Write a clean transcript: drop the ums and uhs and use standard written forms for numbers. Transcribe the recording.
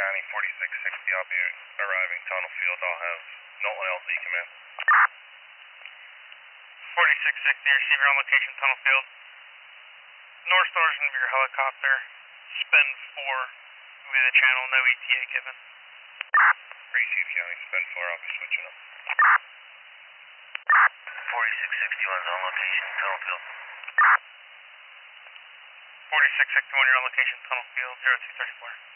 County, 4660, I'll be arriving Tunnel Field. I'll have Nolan LZ come in. 4660, receiver on location, Tunnel Field. North Star's going to be your helicopter. Spin 4 will be the channel, no ETA given. Receive County, spin 4, I'll be switching up. 4661 is on location, Tunnel Field. 4661, you're on location, Tunnel Field, 0234.